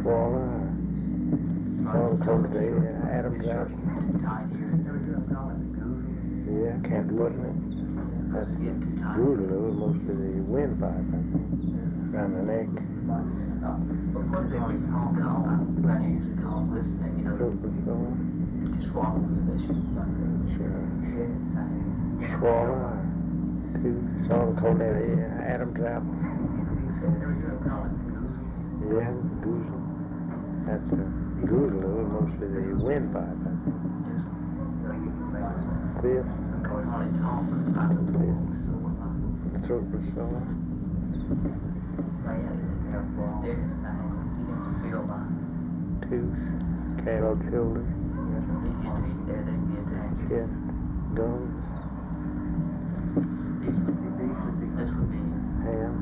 Schwaller, Paul Cody, Adam's out. Yeah, can't wasn't it? That's brutal, mostly the windpipe, I think, around the neck. But what do they call this thing, you know? Just swallow this. Sure. Schwaller, Paul Cody, Adam's out. Yeah, Goozle. That's Goozle, mostly the windpipe, I think. Fifth. Throat was sore. Tooth, cattle shoulder. Chest, gums. Ham.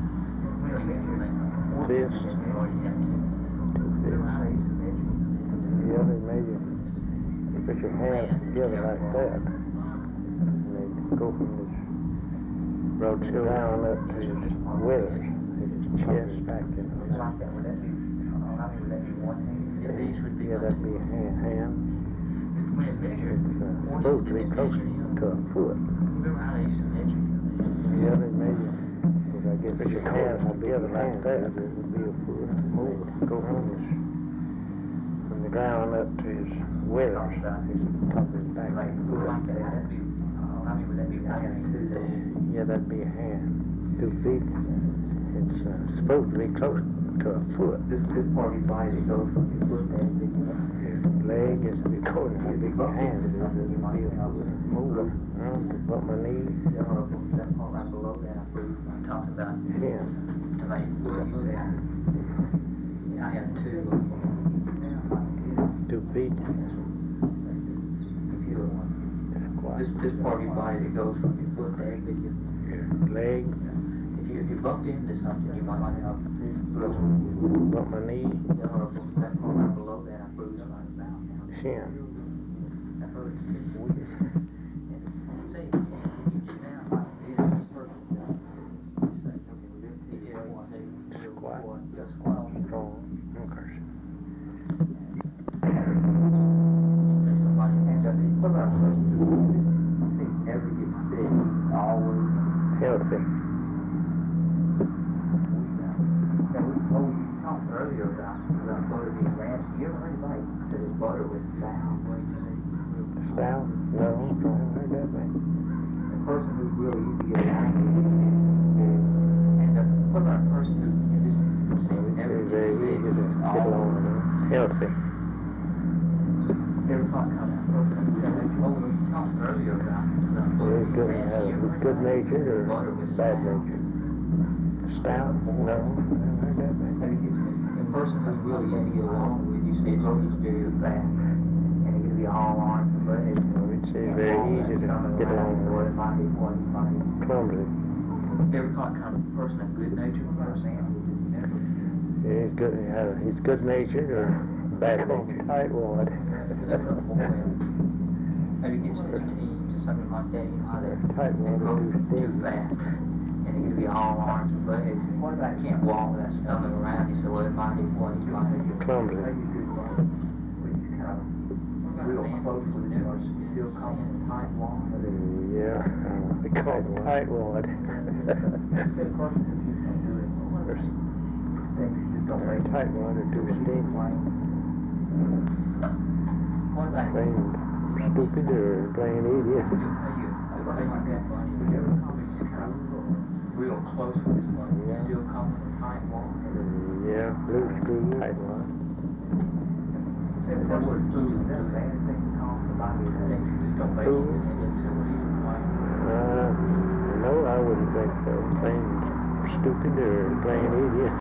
Fist. Yeah, they made you put your hands together like that. And they go from this broad shoulder down up to his withers, his chest back in. Yeah, that'd be a hand. It's supposed to be close to a foot. Yeah, they made you. I guess put your hands together like that. It would be a foot. Go from the ground up to his withers, his top of his back. Yeah, that'd be a hand. 2 feet. It's supposed to be close to a foot. This part of your body goes from your foot to your leg is according to how big your hand is. It would be a foot. Move around to about my knees. That part right below that, I'm talking about. Yeah. To make what you said. I have 2. 2 feet. This part of your body that goes from your foot to your leg. If you bump into something, you might have about my knee. That part right below that, I bruised right about. Shin. That hurts. Healthy. Earlier about butter being rancid. You ever heard anybody say his butter was stout? Stout? No, I haven't heard that thing. The person who's really easy to get along with, and what about a person who just never It's very easy to get along with. Healthy. Every time I come out, we talked earlier about butter being rancid. Good natured or bad natured? Stout? No, I haven't heard that thing. The person who's really easy to get along with, you say it's very fast, and it can be all arms and legs. It's very easy to get along with. Clumsy. Every kind of person, a good natured person. He's good natured or bad natured? Tightwad. Maybe gets his teams or something like that, you know how they Tightwad go is too fast. And it can be all arms and legs. What about can't walk without stumbling around? He said, well, it might be what he's like. clumsy. Real close with it, or still calling it tight wall. Yeah, they call it tightwad. Tightwad or too steep. What about Plain stupid or plain idiot. real close with his money? Yeah. Still calling it tight wall? Yeah, blue screw tightwad. That's what it's losing. That's a bad thing to call somebody that thinks he just don't make any sense into what he's playing. No, I wouldn't think so. Plain stupid or plain idiot.